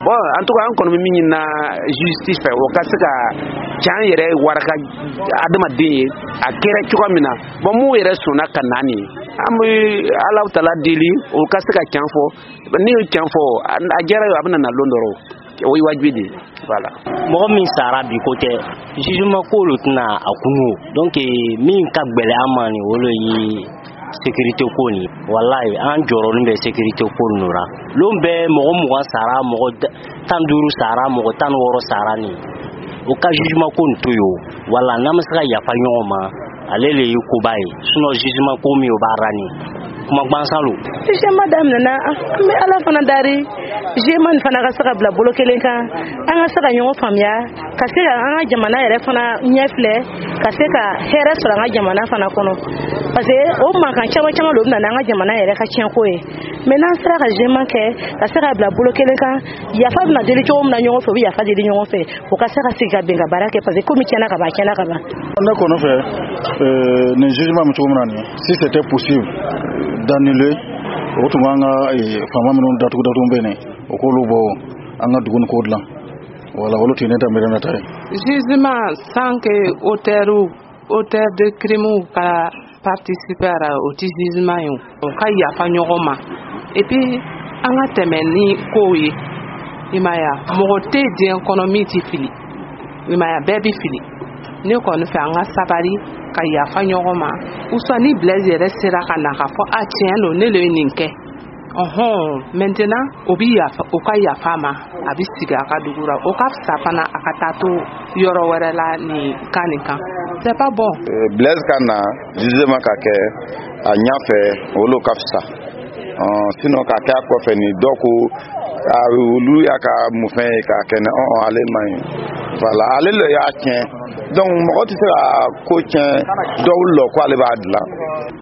bon en tout cas an kono min na justice fait o ka se ka can yɛrɛ waraka adamaden ye a kɛra cogoya min na bon mu yɛrɛ sɔnna ka nani an bɛ ala tala deli o ka se ka can fɔ ni y'o can fɔ a jara a bɛna na lon dɔrɔn o ye wajibi de voilà mɔgɔ min sara bi ko tɛ jugement ko lo tɛna a kunu donc min ka gbɛlɛ an ma ni o lo ye sécurité ko ni wallahi an jɔrɔnin bɛ sécurité ko ninnu ra lon bɛ mɔgɔ 20 sara mɔgɔ 15 sara mɔgɔ 16 sara ni o ka jugement ko to yo wala n'a ma se ka yafa ɲɔgɔn ma ale le yi koba ye sinon jugement ko mi o b'a rani kuma gbansan lo jugement daminɛna an bɛ ala fana dari jugement nin fana ka se ka bila bolo kelen kan an ka se ka ɲɔgɔn faamuya ka se ka an ka jamana yɛrɛ fana ɲɛ filɛ ka se ka hɛrɛ sɔrɔ an ka jamana fana kɔnɔ parce que o mankan caman caman lo bɛna n'an ka jamana yɛrɛ ka tiɲɛko ye mais n'an sera ka jugement kɛ ka se ka bila bolo kelen kan yafa bɛna deli cogo min na ɲɔgɔn fɛ u bɛ yafa deli ɲɔgɔn fɛ o ka se ka sigi ka bɛn ka baara kɛ parce que komi tiɲɛna ka ban tiɲɛna ka ban. ne kɔni fɛ nin jugement min cogo min na nin si c'était possible d'annuler o tun b'an ka faama minnu datugu bɛ nin o k'olu bɔ an ka dugu ni ko dilan wala olu tɛ ne ta miirina ta ye. Jugement sans que auteur de crime ka participer au jugement ye o ka yafa ɲɔgɔn ma et puis an ka tɛmɛ ni kow ye i ma ya mɔgɔ tɛ diɲɛ kɔnɔ min tɛ fili i ma ya bɛɛ bɛ fili ne kɔni fɛ an ka sabari ka yafa ɲɔgɔn ma uswa ni Blaise yɛrɛ sera ka na ka fɔ a tiɲɛ lo ne le ye nin kɛ maintenant o bi yafa o ka yafa ma a bi sigi a ka dugu la o ka fisa fana a ka taa to yɔrɔ wɛrɛ la nin kan c'est pas bon. Blaise ka na jugement ka kɛ a ɲafɛ olu ka fisa sinon ka kɛ a kɔfɛ ni dɔ ko olu y'a ka mufɛn ye k'a kɛ ni ale man ɲi voilà ale le y'a tiɲɛ donc mɔgɔ tɛ se ka ko tiɲɛ dɔw lɔ ko ale b'a dilan.